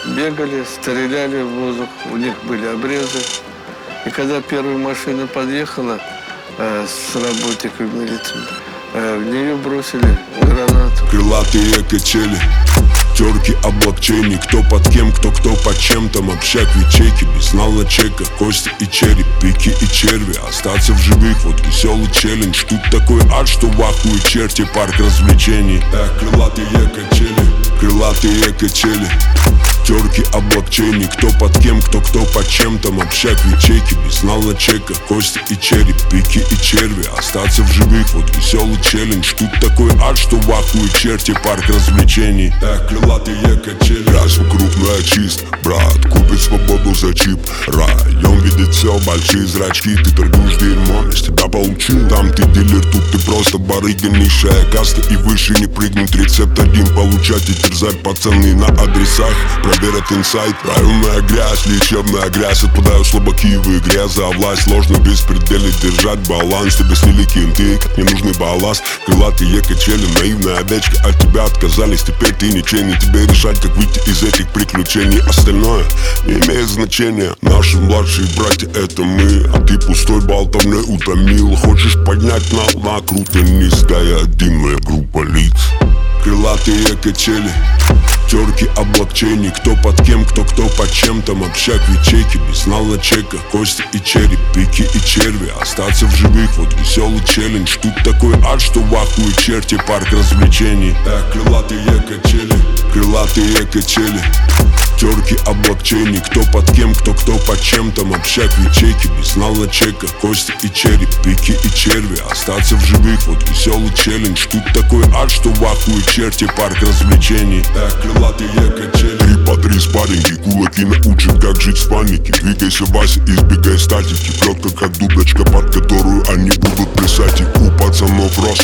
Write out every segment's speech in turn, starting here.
бегали, стреляли в воздух, у них были обрезы. И когда первая машина подъехала с работниками милиции, в нее бросили гранату. Крылатые качели, терки облокчений, кто под кем, кто под чем. Там общак в ячейке, без нала чека, кости и череп, пики и черви. Остаться в живых, вот веселый челлендж. Тут такой ад, что в ахуе черти, парк развлечений. Крылатые качели, крылатые качели, терки облокчений, кто под кем, кто под чем. Там общак в ячейке, без нала чека, кости и череп, пики и черви. Остаться в живых, вот веселый челлендж. Тут такой ад, что в ахуе черти, парк развлечений. Крылатые качели, раз вокруг чист, брат, купит свободу за чип. Район видит все, большие зрачки, ты торгуешь дерьмом, я тебя получил. Там ты дилер, тут ты просто барыга, низшая каста. И выше не прыгнуть, рецепт один получать и терзать пацаны на адресах. Проверят инсайт, районная грязь, лечебная грязь. Отпадают слабаки в игре за власть. Сложно беспредельно держать баланс. Тебе снили кенты, как ненужный балласт. Крылатые качели, наивная овечка, от тебя отказались. Теперь ты ничей, не тебе решать, как выйти из этих приключений. Остальное не имеет значения. Наши младшие братья — это мы, а ты пустой болтовней утомил. Хочешь поднять на круто низкая дымная группа лиц. Крылатые качели, терки облокчений, кто под кем, кто под чем. Там общак в ячейке, без нала чека, кости и череп, пики и черви. Остаться в живых, вот веселый челлендж. Тут такой ад, что в ахуе черти, парк развлечений. Крылатые качели, крылатые качели, терки облокчений, кто под кем, кто под чем. Там общак в ячейке, без нала чека, кости и череп, пики и черви. Остаться в живых, вот веселый челлендж. Тут такой ад, что в ахуе черти, парк развлечений. Крылатые качели, 3 по 3 спарринги, кулаки научат, как жить в панике. Двигайся, Вася, избегай статики. Плетка, как дудочка, под которую они будут плясать. И у пацанов рост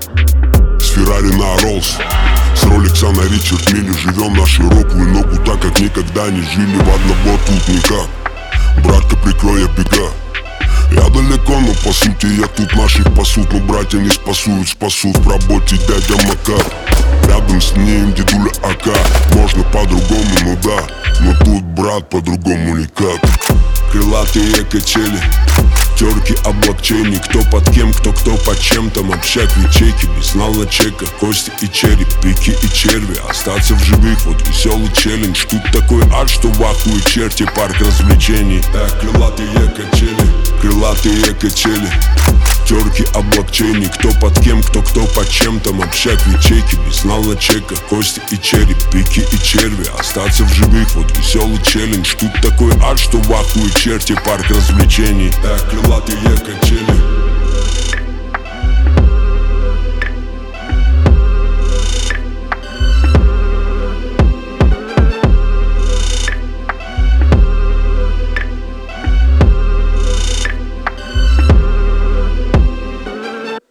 с Феррари на Роллс, с Роликса на Ричард Милли. Живем на широкую ногу, так как никогда не жили в одного тут никак. Братка, прикрой, я бега. Я далеко, но по сути я тут, наших пасут. Но братья не спасут в работе дядя Макар. Рядом с ним дедуля АК. Можно по-другому, ну да, но тут, брат, по-другому никак. Крылатые качели, терки облокчений, кто под кем, кто под чем. Там общак в ячейке, без нала чека, кости и череп, пики и черви. Остаться в живых, вот веселый челлендж. Тут такой ад, что в ахуе черти, парк развлечений. Крылатые качели, крылатые качели, терки облокчений, кто под кем, кто под чем. Там общак в ячейке, без нала чека, кости и череп, пики и черви. Остаться в живых, вот веселый челлендж. Тут такой ад, что в ахуе черти, парк развлечений. Крылатые качели.